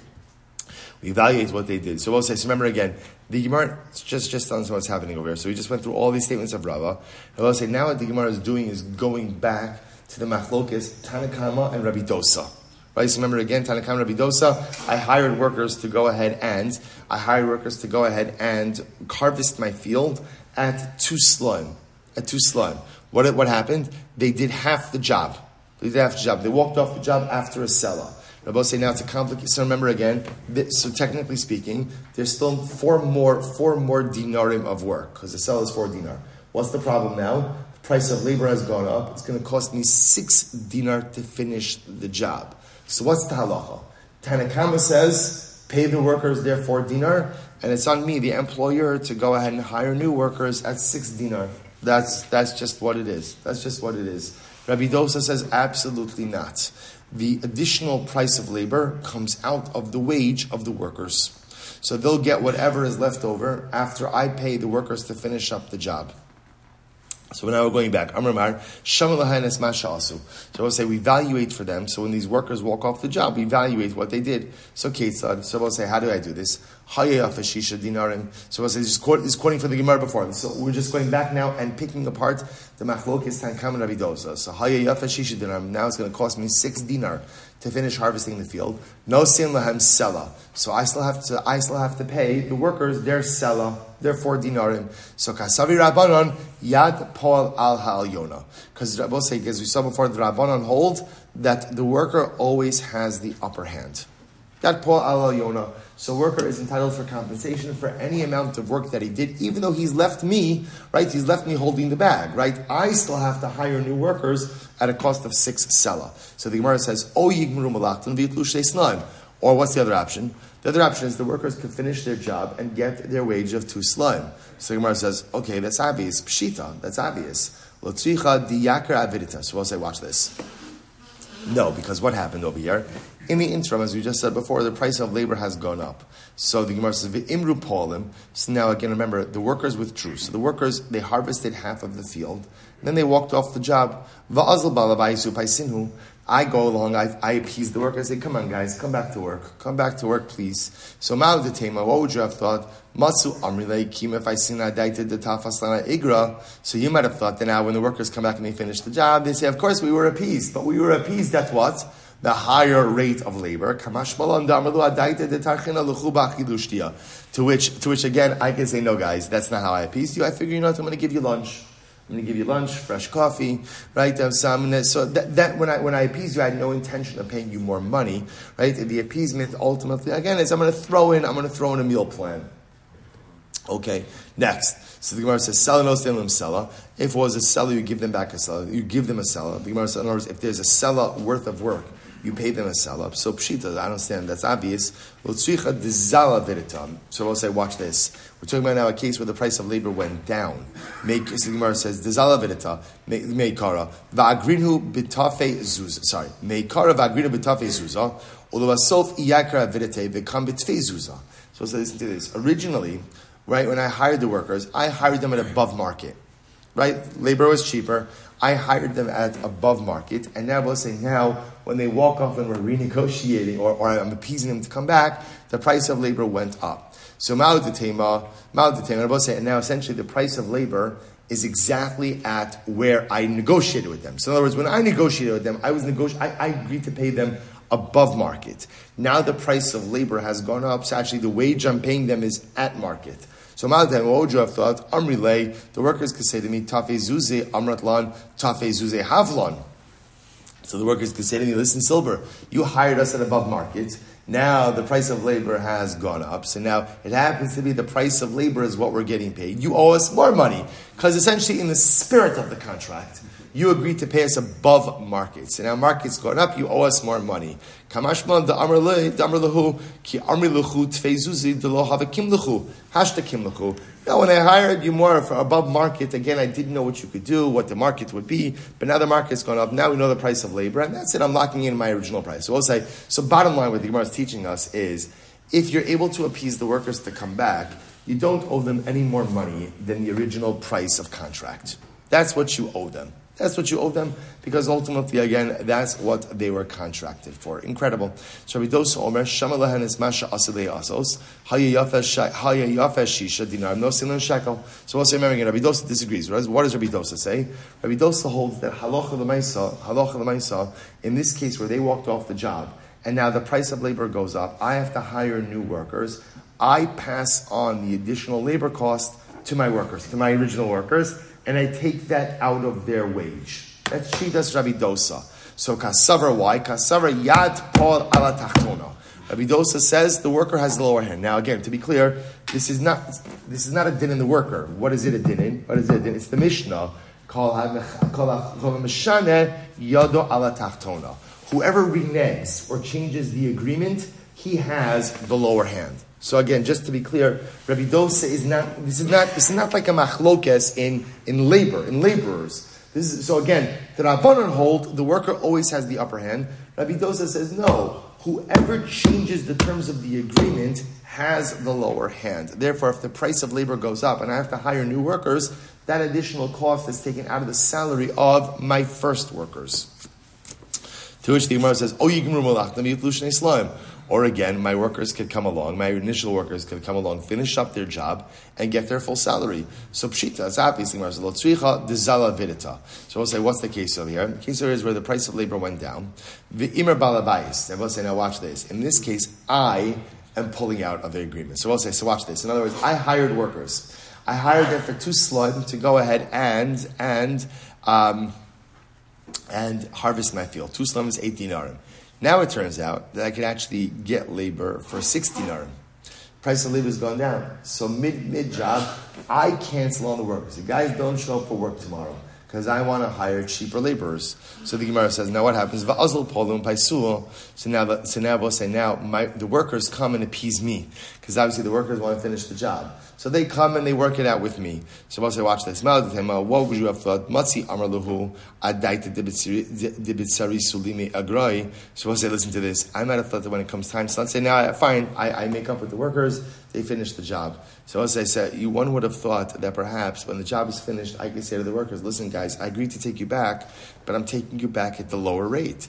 We evaluate what they did. So we'll say, so remember again, the Gemara, just, just telling us what's happening over here. So we just went through all these statements of Rava. And we'll say, now what the Gemara is doing is going back to the machlokes, Tanakama and Rabbi Dosa. Right? So remember again, Tanakama and Rabbi Dosa, I hired workers to go ahead and, I hired workers to go ahead and harvest my field at two slime. At two slime. What, what happened? They did half the job. They did half the job. They walked off the job after a seller. Rabbi say now it's a complicated. So remember again. So technically speaking, there's still four more four more dinarim of work because the sell is four dinar. What's the problem now? The price of labor has gone up. It's going to cost me six dinar to finish the job. So what's the halacha? Tanakama says pay the workers their four dinar, and it's on me, the employer, to go ahead and hire new workers at six dinar. That's that's just what it is. That's just what it is. Rabbi Dosa says absolutely not. The additional price of labor comes out of the wage of the workers. So they'll get whatever is left over after I pay the workers to finish up the job. So now we're going back. Amar Mar, Shamalahanes Masha Asu. So we'll say we evaluate for them. So when these workers walk off the job, we evaluate what they did. So Ketzad. So we'll say, how do I do this? Hayayaf Shisha Dinarim. So we'll say, this is quoting from the Gemara before. So we're just going back now and picking apart the Machlokes Tankam and Rabbi Dosa. So Hayayaf Shisha Dinarim. Now it's going to cost me six dinar to finish harvesting the field. No sin lahem sela. So I still have to, I still have to pay the workers their sela, their four dinarim. So kasavi rabbanon yad paul al ha'alyona. Because we'll say, as we saw before, the rabbanon hold that the worker always has the upper hand. Yad paul al ha'alyona. So worker is entitled for compensation for any amount of work that he did, even though he's left me, right? He's left me holding the bag, right? I still have to hire new workers at a cost of six sela. So the Gemara says, "O yigmru malachton v'yitlu shnei slaim." Or what's the other option? The other option is the workers could finish their job and get their wage of two slaim. So the Gemara says, "Okay, that's obvious. Pshita, that's obvious. Lotzricha diyakar avidita." So we'll say, watch this. No, because what happened over here? In the interim, as we just said before, the price of labor has gone up. So the Gemara says, "V'imru polim." So now again, remember, the workers withdrew. So the workers, they harvested half of the field. And then they walked off the job. Va'azal balavaisu paisinhu. I go along, I, I appease the workers, I say, come on guys, come back to work. Come back to work, please. So Ma'al Detema, what would you have thought? Matsu amrile kim if I sina daita de tafaslana igra. So you might have thought that now when the workers come back and they finish the job, they say, of course we were appeased. But we were appeased at what? The higher rate of labor. To which, to which again, I can say, no guys, that's not how I appeased you. I figure, you know what, I'm going to give you lunch. I'm going to give you lunch, fresh coffee, right? Some, so that, that when I when I appease you, I had no intention of paying you more money, right? The appeasement ultimately, again, is I'm going to throw in, I'm going to throw in a meal plan. Okay, next. So the Gemara says, "Sela no stelim sela." If it was a seller, you give them back a seller. You give them a seller. The Gemara says, in other words, if there's a seller worth of work, you pay them a seller. So pshita, I understand, that's obvious. So we'll say, watch this. We're talking about now a case where the price of labor went down. Make, so the Gemara says, "Dezala vidita meikara va'agrinhu bitafe zuz." Sorry, meikara va'agrinhu bitafe zuzah. Uluvasof iyakra vidite v'kam bitfe zuzah. So let's listen to this. Originally, right, when I hired the workers, I hired them at above market. Right, labor was cheaper. I hired them at above market, and now we'll say now when they walk off and we're renegotiating, or, or I'm appeasing them to come back, the price of labor went up. So Ma'al Detema, we'll say, and now essentially the price of labor is exactly at where I negotiated with them. So in other words, when I negotiated with them, I was negoti- I, I agreed to pay them above market. Now the price of labor has gone up, so actually the wage I'm paying them is at market. So Ma'al, what would you have thought? Amrilei, the workers could say to me, Tafe Zuze Amratlan, Tafe Zuze Havlon. So the workers could say to me, listen, Silver, you hired us at above market. Now the price of labor has gone up. So now it happens to be the price of labor is what we're getting paid. You owe us more money. Because essentially in the spirit of the contract, you agreed to pay us above market. So now market's gone up, you owe us more money. Kamashman the amr lahu ki amri luchu tfeizuzi de lo havakim luchu hashta kim luchu. Now when I hired you more for above market, again I didn't know what you could do, what the market would be, but now the market's gone up. Now we know the price of labor, and that's it. I'm locking in my original price. So we'll say. So bottom line, what the Gemara is teaching us is, if you're able to appease the workers to come back, you don't owe them any more money than the original price of contract. That's what you owe them. That's what you owe them, because ultimately, again, that's what they were contracted for. Incredible. So Rabbi Dosa Omer, Shama lahen es masha asilei asos, haya yafesh shisha dinar, no silan shekel. So we'll say, remember again, Rabbi Dosa disagrees. What does Rabbi Dosa say? Rabbi Dosa holds that halacha l'maisa, halacha l'maisa, in this case where they walked off the job, and now the price of labor goes up, I have to hire new workers, I pass on the additional labor cost to my workers, to my original workers, and I take that out of their wage. That's Shitas Rabbi Dosa. So Kasavar, why? Kasavar Yad Paul ala Tachtona. Rabbi Dosa says the worker has the lower hand. Now again, to be clear, this is not this is not a din in the worker. What is it a din in? What is it a din? It's the Mishnah. Whoever reneges or changes the agreement, he has the lower hand. So again, just to be clear, Rabbi Dosa is not, this is not, this is not like a machlokes in, in labor, in laborers. This is, so again, the Rabbanan hold, the worker always has the upper hand. Rabbi Dosa says, no, whoever changes the terms of the agreement has the lower hand. Therefore, if the price of labor goes up and I have to hire new workers, that additional cost is taken out of the salary of my first workers. To which the Gemara says, "Oh, you can or again, my workers could come along, my initial workers could come along, finish up their job, and get their full salary. So pshita, it's obviously So we'll say, what's the case over here? The case over here is where the price of labor went down. V'imar balabayis. And we'll say, now watch this. In this case, I am pulling out of the agreement. So we'll say, so watch this. In other words, I hired workers. I hired them for two slud to go ahead and and um, and harvest my field. Two slum is eight dinarim. Now it turns out that I could actually get labor for six dinarim. Price of labor has gone down. So mid mid job, I cancel on the workers. The guys don't show up for work tomorrow because I want to hire cheaper laborers. So the Gemara says, now what happens? So now, the, so now we'll say, now my, the workers come and appease me because obviously the workers want to finish the job. So they come and they work it out with me. So we'll say, watch this. What would you have thought? Matzi amar lahu adaita debitsari sulimi agroi. So we'll say, listen to this. I might have thought that when it comes time, so let's say, now fine, I, I make up with the workers, they finish the job. So as I said, you, one would have thought that perhaps when the job is finished, I could say to the workers, listen guys, I agreed to take you back, but I'm taking you back at the lower rate.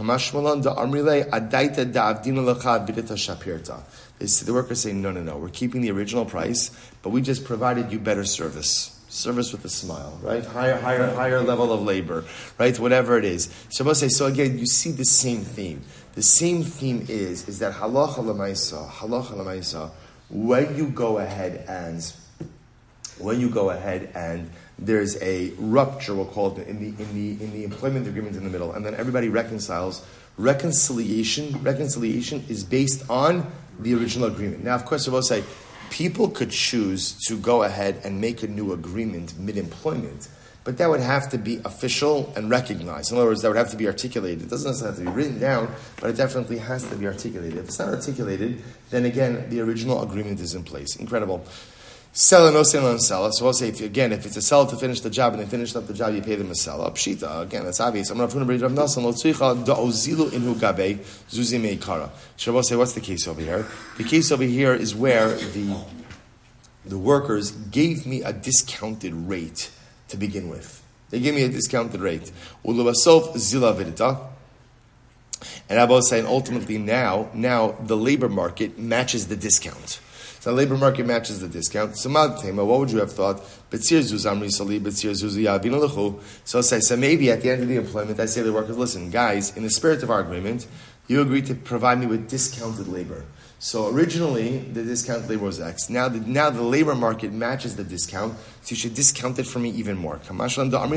The workers say, no, no, no, we're keeping the original price, but we just provided you better service. Service with a smile, right? Higher, higher, higher level of labor, right? Whatever it is. So we'll say, so again, you see the same theme. The same theme is, is that halacha l'maisa, halacha l'maisa, when you go ahead and, when you go ahead and there's a rupture, we'll call it, in the, in the, in the employment agreement in the middle, and then everybody reconciles, reconciliation, reconciliation is based on the original agreement. Now, of course, I will say, people could choose to go ahead and make a new agreement mid-employment, but that would have to be official and recognized. In other words, that would have to be articulated. It doesn't necessarily have to be written down, but it definitely has to be articulated. If it's not articulated, then again, the original agreement is in place. Incredible. Seller, no sale on seller. So I'll say, if you, again, if it's a seller to finish the job and they finished up the job, you pay them a seller. Pshita, again, that's obvious. I'm not going to Rav Nelson. Lo tzricha da'ozilu inhu gabe zuzi meikara. So I'll say, what's the case over here? The case over here is where the the workers gave me a discounted rate to begin with. They gave me a discounted rate. Ulubasov zila vidita. And I will say, and ultimately now, now the labor market matches the discount. So the labor market matches the discount. So what would you have thought? So I say, so maybe at the end of the employment, I say to the workers, listen, guys, in the spirit of our agreement, you agreed to provide me with discounted labor. So originally, the discounted labor was X. Now the, now the labor market matches the discount, so you should discount it for me even more. So I'll say, so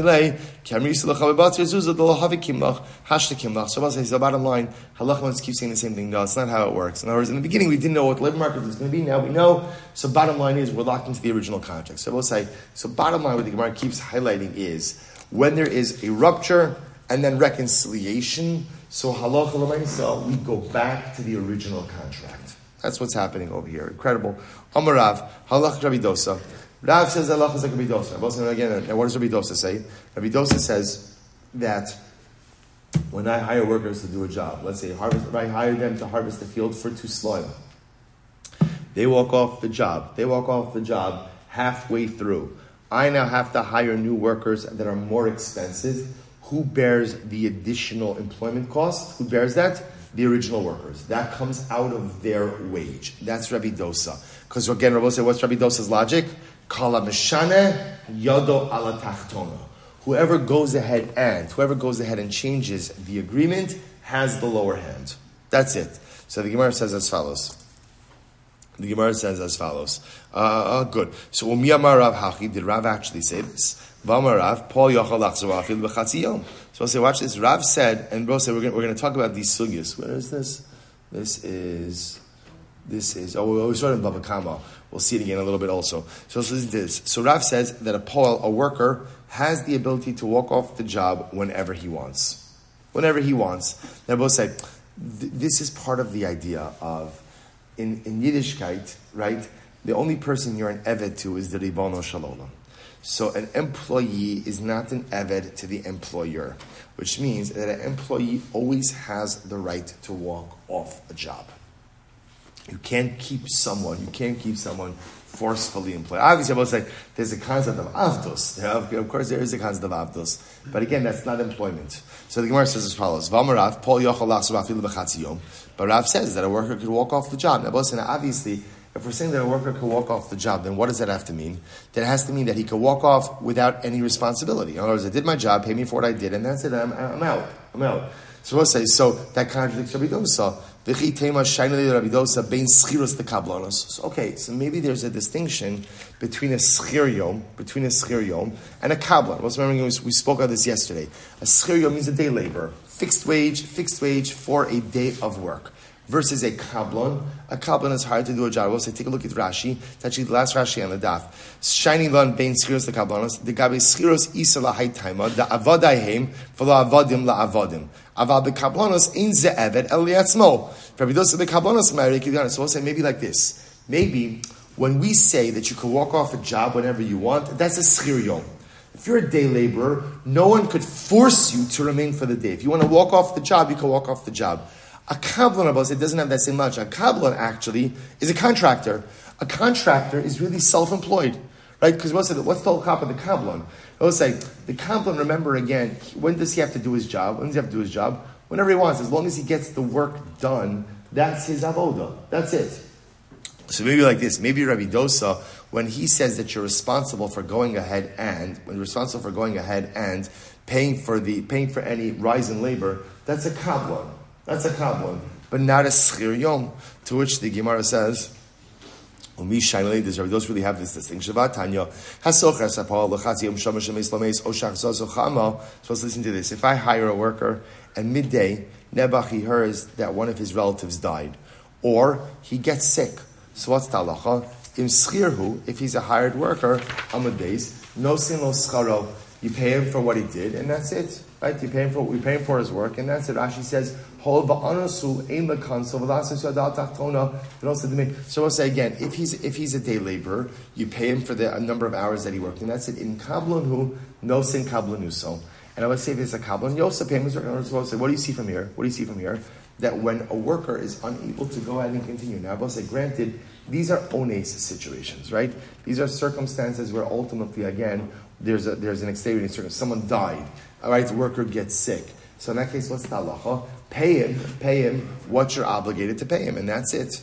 the bottom line, halach wants to keep saying the same thing. No, it's not how it works. In other words, in the beginning, we didn't know what the labor market was going to be. Now we know. So bottom line is, we're locked into the original contract. So we'll say, so bottom line, what the Gemara keeps highlighting is, when there is a rupture and then reconciliation, so halacha l'maisa, we go back to the original contract. That's what's happening over here. Incredible. Amar Rav, halach Rabbi Dosa. Rav says halach is like Rabbi Dosa. Now again, now what does Rabbi Dosa say? Rabbi Dosa says that when I hire workers to do a job, let's say harvest, I hire them to harvest the field for two slime. They walk off the job. They walk off the job halfway through. I now have to hire new workers that are more expensive. Who bears the additional employment cost? Who bears that? The original workers. That comes out of their wage. That's Rabbi Dosa. Because again, Rabbi said, what's Rabbi Dosa's logic? Kala meshane yodo ala tachtona. Whoever goes ahead and, whoever goes ahead and changes the agreement has the lower hand. That's it. So the Gemara says as follows. The Gemara says as follows. Uh, uh, good. So umiyamar Rav Hachi, did Rav actually say this? V'amar Rav, Paul yochal lachzor afil b'chatzi yom. So I'll say, watch this. Rav said, and bro said, we're going we're to talk about these sugyas. Where is this? This is, this is, oh, we started in Bava Kama. We'll see it again a little bit also. So listen to this. So Rav says that a Paul, a worker, has the ability to walk off the job whenever he wants. Whenever he wants. Now both say, th- this is part of the idea of in, in Yiddishkeit, right, the only person you're an eved to is the Ribono Shel Olam. So an employee is not an eved to the employer, which means that an employee always has the right to walk off a job. You can't keep someone, you can't keep someone forcefully employed. Obviously, I will say there's a concept of avdos. Yeah, of course, there is a concept of avdos. But again, that's not employment. So the Gemara says as follows: V'amarav, Paul yochel lachzor afilu b'chatzi yom. But Rav says that a worker could walk off the job. Now, listen, obviously, if we're saying that a worker could walk off the job, then what does that have to mean? That has to mean that he could walk off without any responsibility. In other words, I did my job, pay me for what I did, and that's it. I'm, I'm out. I'm out. So we'll say, so that contradicts Rabbi Dosa. So okay, so maybe there's a distinction between a schir yom, between a schir yom and a kablan. Let's remember we spoke of this yesterday. A schir yom means a day labor, fixed wage, fixed wage for a day of work. Versus a kablan. A kablan is hired to do a job. We'll say, take a look at Rashi. It's actually the last Rashi on the daf. Shiny lan bein schiros the kablanos. The gabe schiros isa la haytaima. The avadayhem for la avadim la avadim. Avad the kablanos in ze eved el yatzmo. For the kablanos ma'arikidana. So we'll say maybe like this. Maybe when we say that you can walk off a job whenever you want, that's a schir yom. If you're a day laborer, no one could force you to remain for the day. If you want to walk off the job, you can walk off the job. A kablan, Abbas, it doesn't have that same much. A kablan actually is a contractor. A contractor is really self-employed, right? Because what's the what's the whole cop of the kablan? I will say the kablan. Remember again, when does he have to do his job? When does he have to do his job? Whenever he wants, as long as he gets the work done. That's his avoda. That's it. So maybe like this. Maybe Rabbi Dosa, when he says that you're responsible for going ahead and when you're responsible for going ahead and paying for the paying for any rise in labor, that's a kablan. That's a kablan, but not a schir yom. To which the Gemara says, "Umi shaynei." Does Rabbi Dosa really have this distinction? Tanya hasocher sapal lachatzi yom shamash shemeis lameis oshach zozo chama. So let's listen to this. If I hire a worker and midday Nebuch he hears that one of his relatives died, or he gets sick. So what's the halacha? Im schirhu, if he's a hired worker, amud beis, no sin lo scharo. You pay him for what he did, and that's it. Right? You pay him for we pay him for his work, and that's it. Rashi says, "Hol ba'anasu ein lekanso v'lasu yadal tachtona." So we'll say again, if he's if he's a day laborer, you pay him for the a number of hours that he worked, and that's it. In kablanhu, no sin kablanuso. And I would say if it's a kablan, you also pay him his work. And we'll say, what do you see from here? What do you see from here? That when a worker is unable to go ahead and continue. Now, I will say, granted, these are ones situations, right? These are circumstances where ultimately, again, there's a there's an extenuating circumstance. Someone died. All right, the worker gets sick. So in that case, what's the halacha? Pay him, pay him what you're obligated to pay him, and that's it.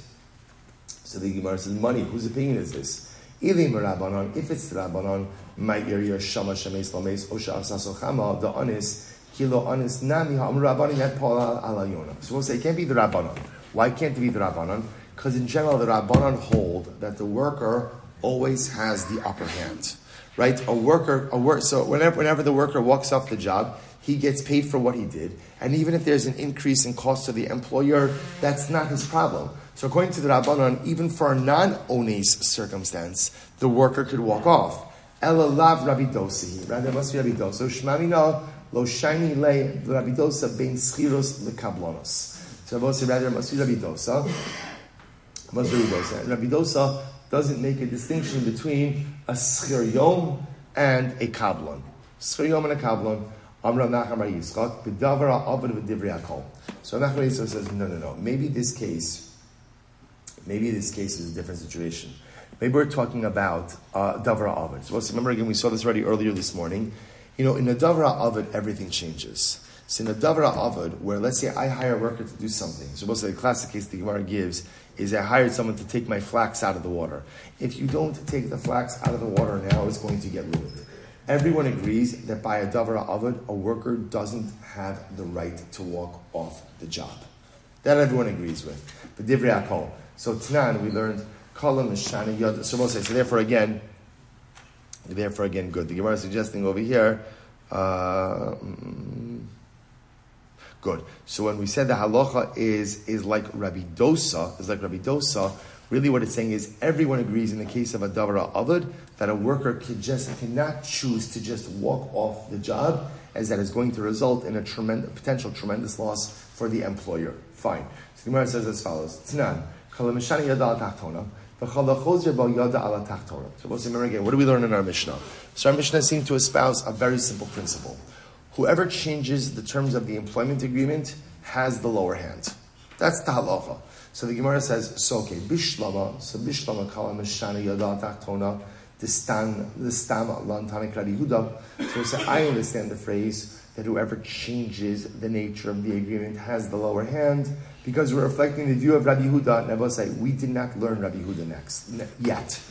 So the Gemara says, money. Whose opinion is this? Ilim Rabbanon. If it's Rabbanon, my area shama shemes lames osha asasochama the onis kilo onis nami ha'am Rabbanon that Paul alayona. So we'll say it can't be the Rabbanon. Why can't it be the Rabbanon? Because in general, the Rabbanon hold that the worker always has the upper hand. Right? A worker, a work, so whenever, whenever the worker walks off the job, he gets paid for what he did. And even if there's an increase in cost to the employer, that's not his problem. So according to the Rabbanon, even for a non-ones circumstance, the worker could walk off. Ela lav Rabbi Dosa. Rather, it must be Rabbi Dosa. Shmamina lo shiny le Rabbi Dosa bein schiros lekablonos. So I say rather, it must be Rabbi Dosa. It must be Rabbi Dosa. Rabbi Dosa doesn't make a distinction between a schir yom and a kablan. Schir yom and a kablan. Amra Nachman bar Yitzchak b'davar ha'avad v'divrei hakol. So Nachman Yitzchak says, no, no, no. Maybe this case, maybe this case is a different situation. Maybe we're talking about uh, davar ha'avad. So let's remember again, we saw this already earlier this morning. You know, in a davar ha'avad, everything changes. So in a davar ha'avad, where let's say I hire a worker to do something. So most of the classic case the Gemara gives is I hired someone to take my flax out of the water. If you don't take the flax out of the water now, it's going to get ruined. Everyone agrees that by a davar ha'avad, a worker doesn't have the right to walk off the job. That everyone agrees with. The divrei hakol. So Tanan, we learned kolam mishana yod. So we'll say, so therefore again, therefore again, good. The Gemara is suggesting over here, uh, good. So when we said the halacha is is like Rabbi Dosa, is like Rabbi Dosa. Really, what it's saying is everyone agrees in the case of a davar ha'avad that a worker can just cannot choose to just walk off the job, as that is going to result in a tremendous potential tremendous loss for the employer. Fine. So the Gemara says as follows: Tanan Kalamishani yada al tachtona. V'chalachozer bo yada al tachtona. So let's remember again, what do we learn in our Mishnah? So our Mishnah seems to espouse a very simple principle. Whoever changes the terms of the employment agreement has the lower hand. That's the halacha. So the Gemara says, so okay, bishlama, so bishlama kalamishani yada al tachtona. The stam, the stam lantanik Rabbi Yehuda. So we say, I understand the phrase that whoever changes the nature of the agreement has the lower hand, because we're reflecting the view of Rabbi Yehuda. And I will say, we did not learn Rabbi Yehuda next yet,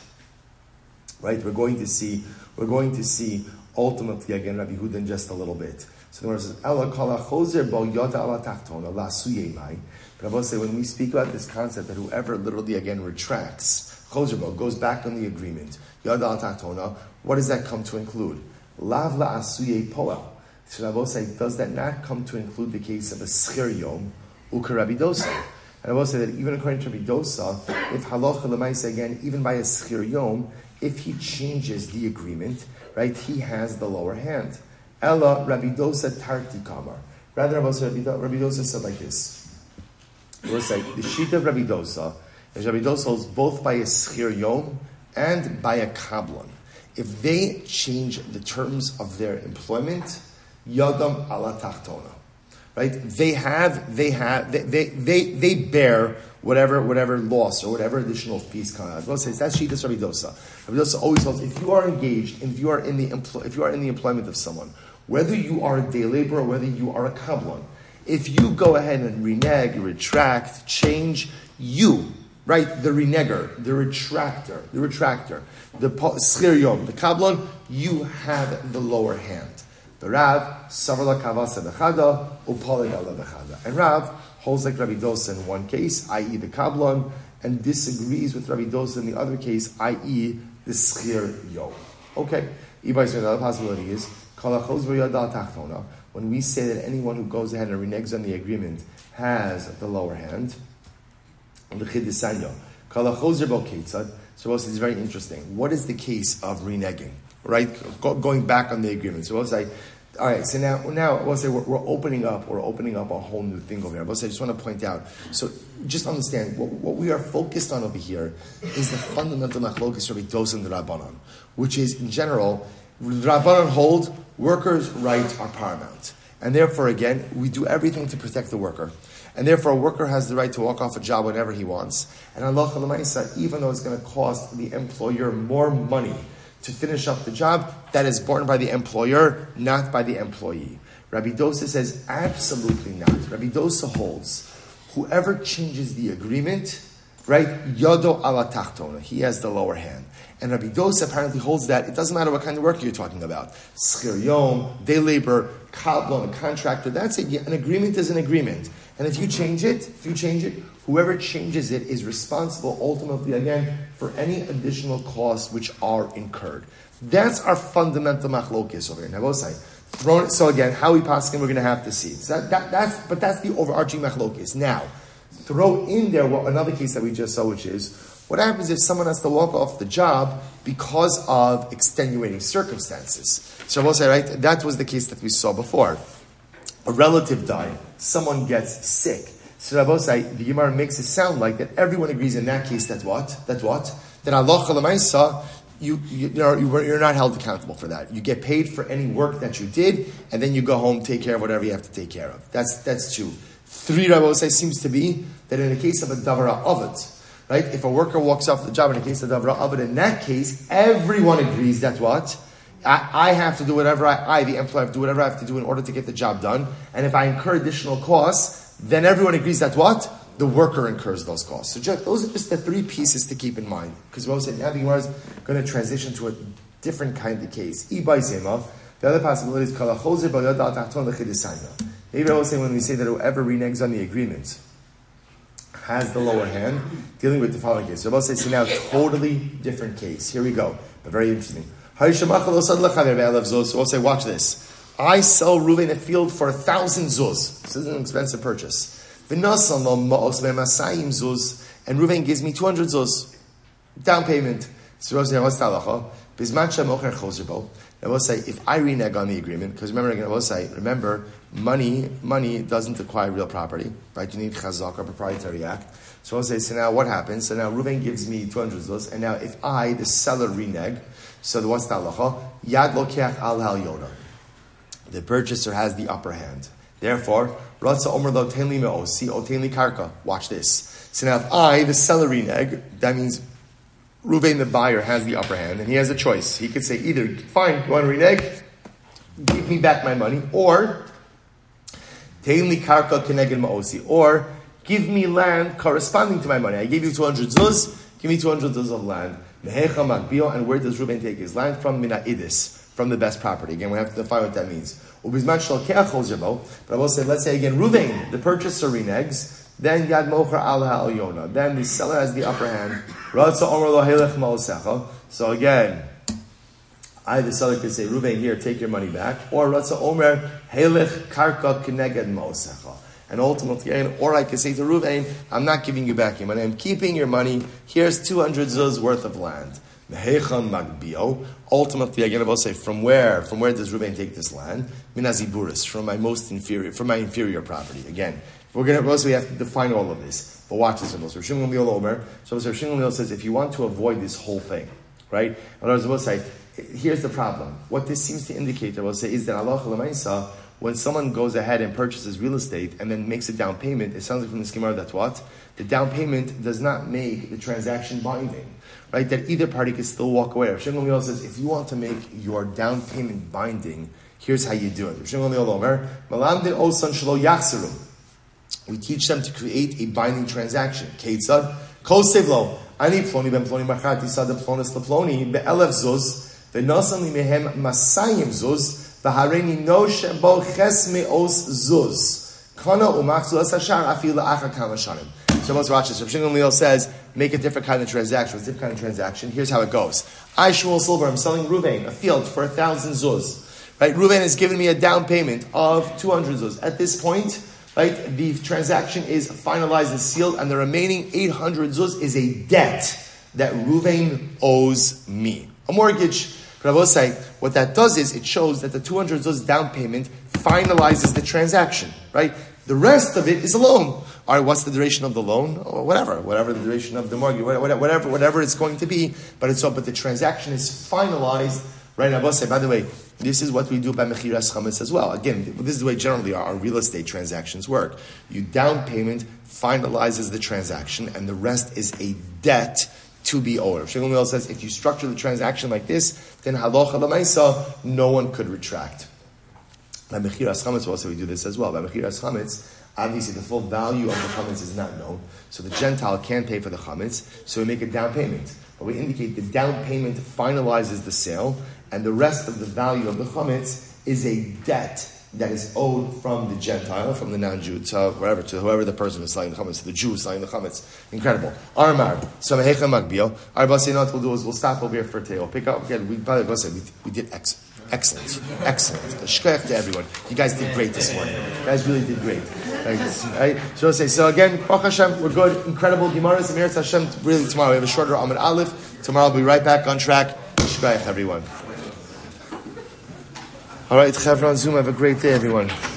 right? We're going to see, we're going to see ultimately again Rabbi Yehuda in just a little bit. So the Gemara says, Ela kala chozer bo yada ala tachtona la suyemai. But I will say, when we speak about this concept that whoever literally again retracts, chozer bo goes back on the agreement. Yada al tachtona, what does that come to include? Lav la asuye poel. So I will say, does that not come to include the case of a schir yom, uka Rabbi Dosa? And I will say that even according to Rabbi Dosa, if halacha l'maisa again, even by a schir yom, if he changes the agreement, right, he has the lower hand. Ella Rabbi Dosa tarti kamar. Rather, I will say, Rabbi Dosa said like this. I will say, the sheet of Rabbi Dosa is Rabbi Dosa holds both by a schir yom and by a kablan. If they change the terms of their employment, yadam ala tachtona, right? They have, they have, they, they, they, they bear whatever, whatever loss or whatever additional fees come out. Says that's Shitas Rabbi Dosa. Rabbi Dosa always holds, if you are engaged, if you are in the empl- if you are in the employment of someone, whether you are a day laborer or whether you are a kablan, if you go ahead and renege, retract, change, you. Right, the reneger, the retractor, the retractor, the schir yom, the kablan, you have the lower hand. The Rav, savar kavasa bechada, upalig ala bechada. And Rav holds like Rabbi Dosa in one case, that is the kablan, and disagrees with Rabbi Dosa in the other case, that is the schir yom. Okay, another possibility is, when we say that anyone who goes ahead and reneges on the agreement has the lower hand, the Chidisanyo. So it's very interesting. What is the case of reneging? Right? Go, going back on the agreement. So we'll say, all right, so now now we'll say we're, we're opening up, we're opening up a whole new thing over here. We'll say I just want to point out. So just understand what, what we are focused on over here is the fundamental machlokes Rabbi Dosa and the Rabbanan, which is in general, the Rabbanan hold workers' rights are paramount. And therefore again, we do everything to protect the worker. And therefore, a worker has the right to walk off a job whenever he wants. And halacha l'maisa, even though it's going to cost the employer more money to finish up the job, that is borne by the employer, not by the employee. Rabbi Dosa says, absolutely not. Rabbi Dosa holds, whoever changes the agreement, right, yodo ala tachtona, he has the lower hand. And Rabbi Dosa apparently holds that it doesn't matter what kind of work you're talking about. Schir yom, day labor, kablan, a contractor, that's it. An agreement is an agreement. And if you change it, if you change it, whoever changes it is responsible ultimately, again, for any additional costs which are incurred. That's our fundamental machlokes over here. Now, say, thrown, so again, how we pass him, we're going to have to see. So that, that, that's, but that's the overarching machlokes. Now, throw in there well, another case that we just saw, which is, what happens if someone has to walk off the job because of extenuating circumstances? So we'll say, right, that was the case that we saw before. A relative died, someone gets sick. So Rabbosai, the Gemara makes it sound like that everyone agrees in that case that what? That what? That Allah Chalamaisa, you, you, you're, you're not held accountable for that. You get paid for any work that you did, and then you go home, take care of whatever you have to take care of. That's that's two. Three, Rabbosai, seems to be that in the case of a Davara Ovid, right? If a worker walks off the job in the case of Davra Ovid, in that case, everyone agrees that what? I, I have to do whatever I, I, the employer, have to do whatever I have to do in order to get the job done. And if I incur additional costs, then everyone agrees that what? The worker incurs those costs. So just, those are just the three pieces to keep in mind. Because what I said, now the Gemara is going to transition to a different kind of case. The other possibility is maybe I will say when we say that whoever reneges on the agreement has the lower hand, dealing with the following case. So I will say, so now totally different case. Here we go. But very interesting. So we'll say, watch this. I sell Reuven a field for a thousand zuz. This is an expensive purchase. And Reuven gives me two hundred zuz. Down payment. So what's the halacha? Bismacha mocher chozerbo. I will say, if I renege on the agreement, because remember, again, I will say, remember, money, money doesn't acquire real property, right? You need chazak or proprietary act. So I'll say, so now what happens? So now Reuven gives me two hundred zuz, and now if I, the seller, renege, so what's the halacha? Yad lokeach al hal yona. The purchaser has the upper hand. Therefore, ratza omer lo tenli me'osi o tenli karka. Watch this. So now if I, the seller, renege, that means Reuven, the buyer, has the upper hand, and he has a choice. He could say either, fine, you want to renege, give me back my money, or Tein karka keneged ma'osi, or give me land corresponding to my money. I gave you two hundred zuz, give me two hundred zuz of land. Mehecha magbio, and where does Reuven take his land? From mina idis, from the best property. Again, we have to define what that means. Ubizman shal keach chozerbo, but I will say, let's say again, Reuven, the purchaser, reneges. Then yad mocher al ha'al yona. Then the seller has the upper hand. Ratza omer lo helech ma'osecha. So again, I, the seller, could say, Reuven, here, take your money back. Or Ratza omer helech karka keneged ma'osecha. And ultimately, or I could say to Reuven, I'm not giving you back your money. I'm keeping your money. Here's two hundred zuz worth of land. Mehecham magbio. Ultimately, again, I will say, from where? From where does Reuven take this land? Minaziburis, from my most inferior, from my inferior property. Again. We're going to, also we have to define all of this. But watch this. So Rav Shimon Omer. So Rav Shimon says, if you want to avoid this whole thing, right? In other words, we'll say, here's the problem. What this seems to indicate, I will say, is that Allah Chalamaysa, when someone goes ahead and purchases real estate and then makes a down payment, it sounds like from the Gemara that what? The down payment does not make the transaction binding, right? That either party can still walk away. Rav Shimon says, if you want to make your down payment binding, here's how you do it. Rav Shimon Omer, Malamdin osan shelo yachseru. We teach them to create a binding transaction. Keitzad, kol sevlo, ani ploni ben ploni machati sad plonis leploni be'elef zuz, ve'nosan li mehem masayim zuz, v'hareni no shebo ches me'os zuz, kana u'machzu es hashar afil la'achar kama shanim. So let's watch this. Rav Shimon Gamliel says, make a different kind of transaction. What's a different kind of transaction? Here's how it goes. I, Shmuel Silver, I'm selling Reuven a field for a thousand zuz. Right? Reuven has given me a down payment of two hundred zuz. At this point, right, the transaction is finalized and sealed, and the remaining eight hundred zuz is a debt that Reuven owes me. A mortgage. But I will say, what that does is, it shows that the two hundred zuz down payment finalizes the transaction, right? The rest of it is a loan. All right, what's the duration of the loan? Or whatever, whatever the duration of the mortgage, whatever, whatever it's going to be. But it's so, but the transaction is finalized, right? I will say, by the way, this is what we do by Mechiras Chametz as well. Again, this is the way generally our, our real estate transactions work. You down payment finalizes the transaction, and the rest is a debt to be owed. Shmuel says, if you structure the transaction like this, then halacha l'maisa, no one could retract. By Mechiras Chametz, also we do this as well. By Mechiras Chametz, obviously the full value of the chametz is not known, so the Gentile can't pay for the chametz, so we make a down payment. But we indicate the down payment finalizes the sale, and the rest of the value of the chametz is a debt that is owed from the Gentile, from the non-Jew, to wherever, to whoever the person is selling the chametz, to the Jew who's selling the chametz. Incredible. Armar, so mehecha magbio. Our basei, what we'll do is we'll stop over here for today. We'll pick up again. We by the way, we, we did excellent. Excellent. Excellent. Shkoyach to everyone. You guys did great this morning. You guys really did great. Right? Right? So I'll say, so again, Baruch Hashem, we're good. Incredible Gemara. Amirat Hashem, really tomorrow. We have a shorter Amud Aleph. Tomorrow we'll be right back on track. Shkoyach everyone. All right, Chavra on Zoom. Have a great day, everyone.